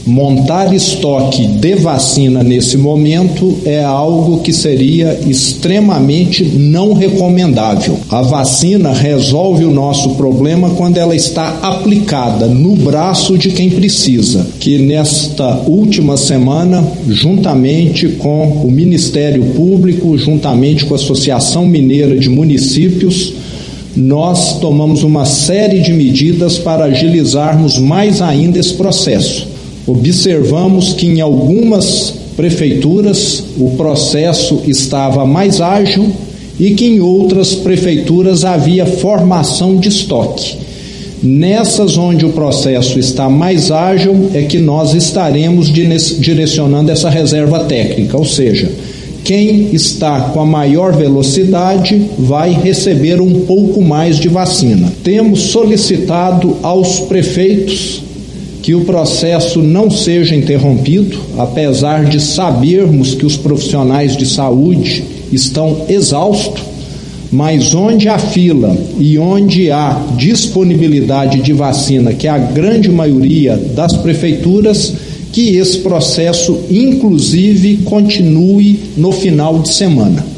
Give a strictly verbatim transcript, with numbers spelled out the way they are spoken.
montar estoque de vacina nesse momento é algo que seria extremamente não recomendável. A vacina resolve o nosso problema quando ela está aplicada no braço de quem precisa, que nesta última semana, juntamente com o Ministério Público, juntamente com a Associação Mineira de Municípios, nós tomamos uma série de medidas para agilizarmos mais ainda esse processo. Observamos que em algumas prefeituras o processo estava mais ágil e que em outras prefeituras havia formação de estoque. Nessas onde o processo está mais ágil é que nós estaremos direcionando essa reserva técnica, ou seja, quem está com a maior velocidade vai receber um pouco mais de vacina. Temos solicitado aos prefeitos que o processo não seja interrompido, apesar de sabermos que os profissionais de saúde estão exaustos, mas onde há fila e onde há disponibilidade de vacina, que é a grande maioria das prefeituras, que esse processo, inclusive, continue no final de semana.